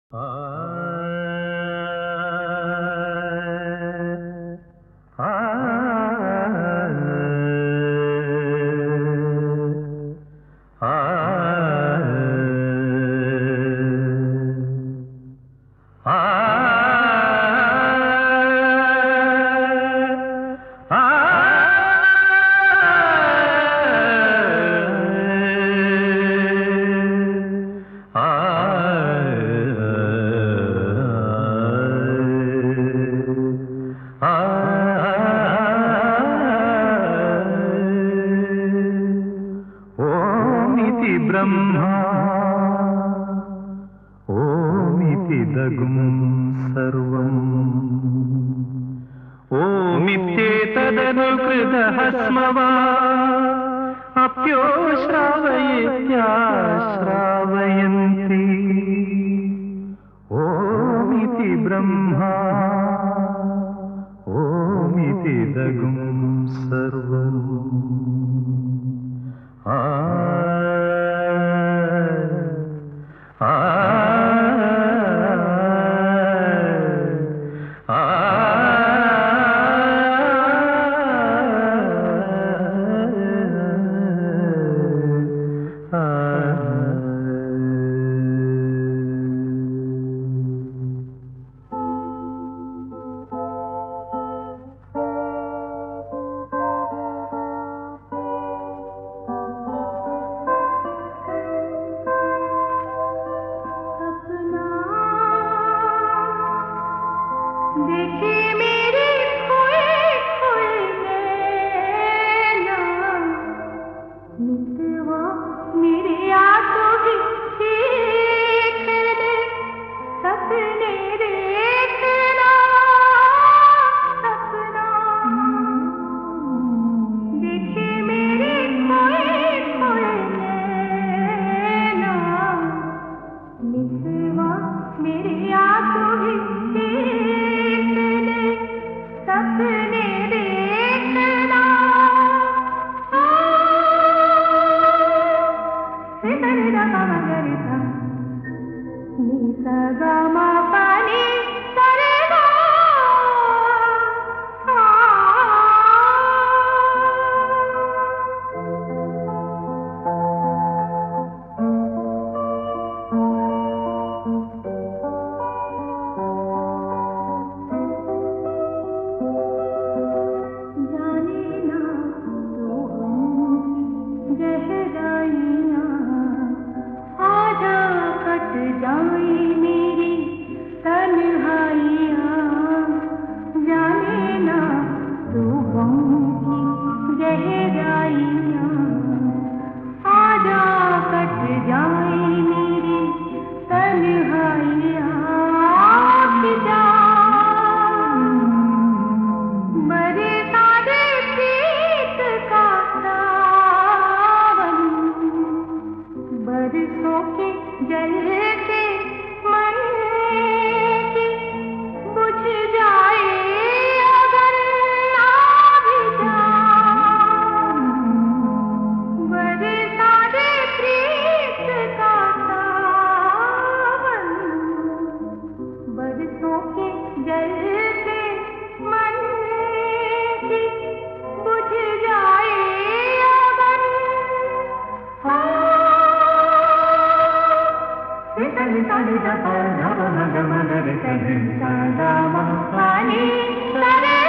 ब्रह्मा ओमिति दगुं सर्वम् ओमित्येतदनुकृतः स्मवा अप्यो श्रावयेत्याश्रावयन्ति ओमिति ब्रह्मा ओमिति दगुं सर्वम् देखे मेरे खोए खोए नैना, मितवा मेरे आंसू भी देख ले, सपने देखना सपना। देखे मेरे खोए खोए नैना, मितवा मेरे आंसू भी सपने देखना। सितरिदा कामगरिदा निसा गामा पानी सरेगा। जाए मेरी तन्हाइयाँ, जाने ना तू गम की गहराइयाँ। आजा कट जाए मेरी तन्हाइयाँ, जा बड़े सारे प्रीत का सावन, बरसों के जल सारे